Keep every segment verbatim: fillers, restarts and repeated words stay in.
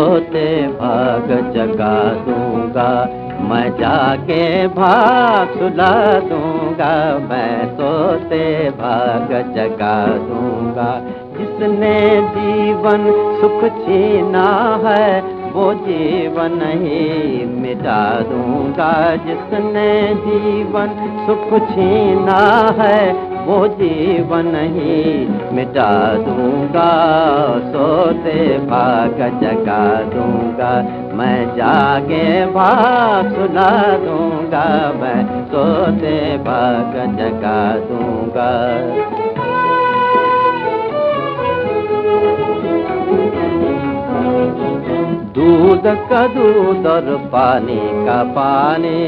सोते भाग जगा दूंगा, मैं जाके भाग सुला दूंगा, मैं सोते भाग जगा दूंगा। जिसने जीवन सुख छीना है वो जीवन ही मिटा दूंगा, जिसने जीवन सुख छीना है वो जीवन ही मिटा दूंगा। सोते भाग जगा दूंगा, मैं जागे भाग सुला दूंगा, मैं सोते भाग जगा दूंगा। दूध का दूध और पानी का पानी,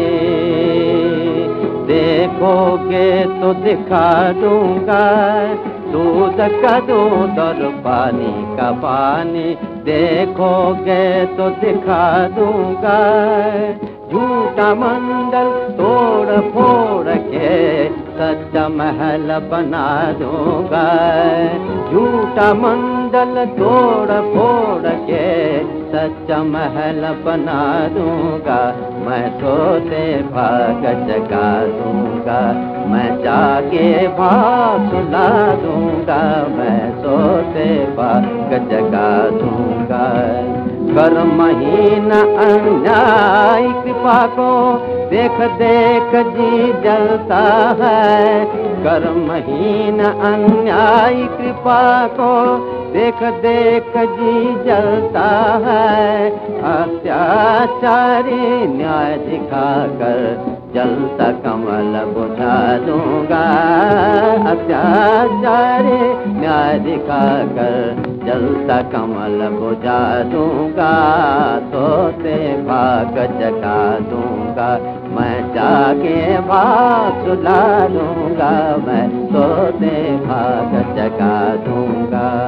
देखोगे तो दिखा दूंगा। दूध का दूध और पानी का पानी, देखोगे तो दिखा दूंगा। झूठा मंडल तोड़ फोड़ के सच्चा महल बना दूंगा, झूठा मंडल तोड़ फोड़ के सच्चा महल बना दूंगा। मैं सोते भाग जगा दूंगा, मैं जागे भाग सुला दूंगा, मैं सोते भाग जगा दूंगा। कर महीना अन्याय कृपा को देख देख जी जलता है, कर महीना अन्याय कृपा को देख देख जी जलता है। अत्याचारी न्याय दिखाकर जलता कमल बुझा दूंगा, अत्याचारी न्याय दिखाकर जलता कमल बुझा दूंगा। सोते भाग जगा दूंगा, मैं जागे भाग सुला दूंगा, मैं सोते भाग जगा दूंगा।